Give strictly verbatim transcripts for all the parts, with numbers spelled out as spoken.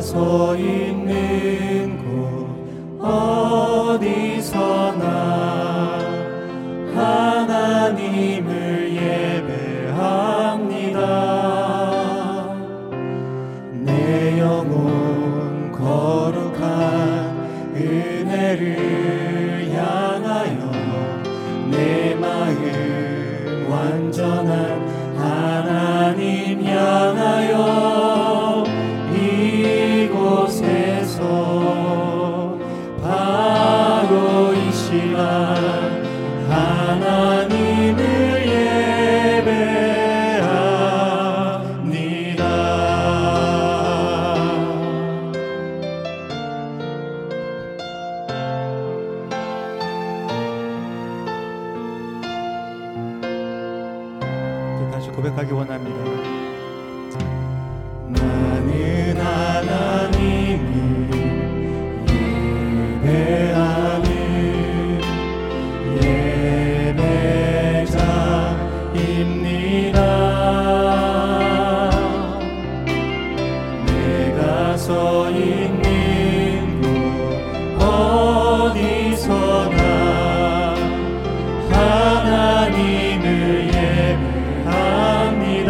서 있는 곳 어디서나 하나님을 예배합니다. 내 영혼 거룩한 은혜를 향하여 내 마음 완전한 하나님 향하여 이곳에서 바로 이 시간 하나님을 예배합니다. 다시 고백하기 원합니다. 나는 하나님을 예배하는 예배자입니다. 내가 서 있는 곳 어디서나 하나님을 예배합니다.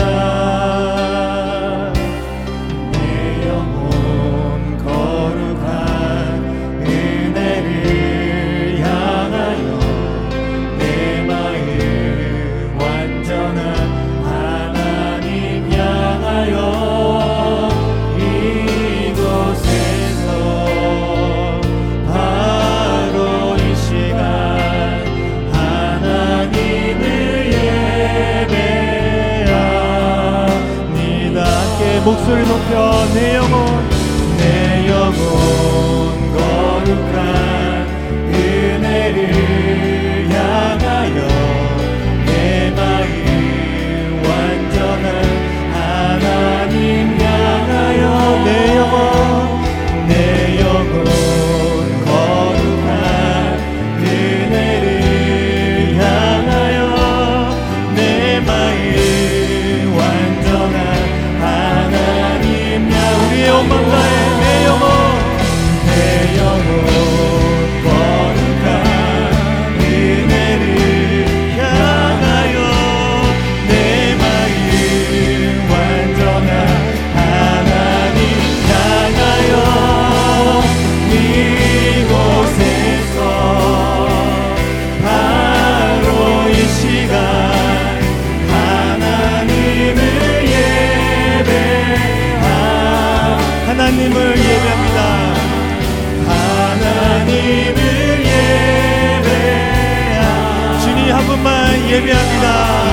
내 영혼 거룩한 은혜를 향하여 내 마음 완전한 하나님 향하여 이곳에서 바로 이 시간 하나님을 예배합니다. 함께 목소리 높여 내 영혼 내 영혼 거룩한 은혜를 향하여 내 마음 완전한 하나님 향하여 내 영혼 내 영혼 거룩한 은혜를 향하여 내 마음 완전한 하나님 향 우리의 온 마음 다해 내 영혼 내 영혼 거룩한 은혜를 향하여 내 마음 완전한 하나님 향하여 이곳에서 바로 이 시간 하나님을 예배하 하나님을 예배합니다. 하나님을 예배하 주님 한 분만 예배합니다.